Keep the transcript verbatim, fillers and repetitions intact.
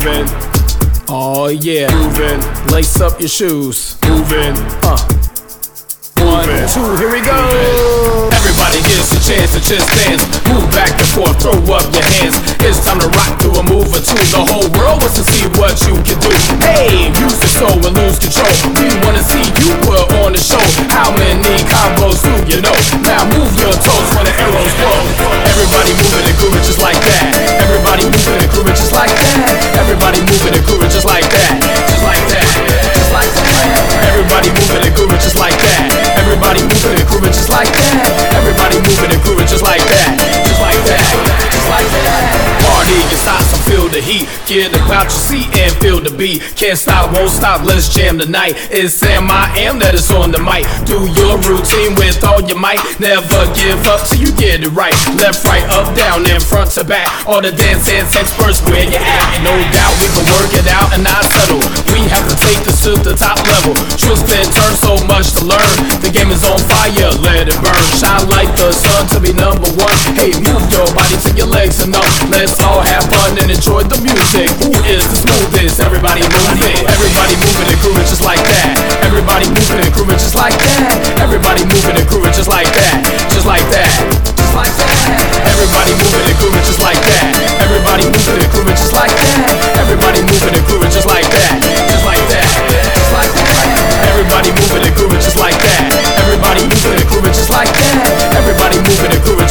moving. Oh yeah, moving. Lace up your shoes, moving. Uh. One, two, here we go. Everybody gets a chance to just dance. Move back and forth, throw up your hands. It's time to rock to a move or two. The whole world wants to see what you can do. Hey, use the soul and lose control. We wanna see you put on the show. How many combos do you know? Now move your toes when the arrows blow. Everybody moving and grooving just like that. Everybody moving and grooving just like that. Everybody moving and grooving just like that. Just like that. Just like that. Everybody moving and grooving just like that. Everybody moving and grooving just like that. Everybody moving and grooving just like that. Just like that. Just like that. Party and stop, so feel the heat. Get about your seat and feel the beat. Can't stop, won't stop, let's jam tonight. It's Sam I Am that is on the mic. Do your routine with all your might. Never give up till you get it right. Left, right, up, down, and front to back. All the dance dance experts, where you at? No doubt we can work it out and not settle. We have to take this to the top level. Twist and turn, so much to learn. The game is on fire, let it burn. Shine like the sun to be number one. Hey, move your body to your legs and up. Let's all have fun and enjoy the music. Who is the smoothest? Everybody moving. Everybody moving and grooving just like that. Everybody moving and grooving just like that. Everybody moving and grooving just like that. Just like that. Just like that. Everybody moving and grooving just like that. Everybody moving and grooving just like that. Everybody moving and grooving just like that. Just like that. Just like that. Everybody moving and grooving just like that. Everybody moving and grooving just like that. Everybody moving and grooving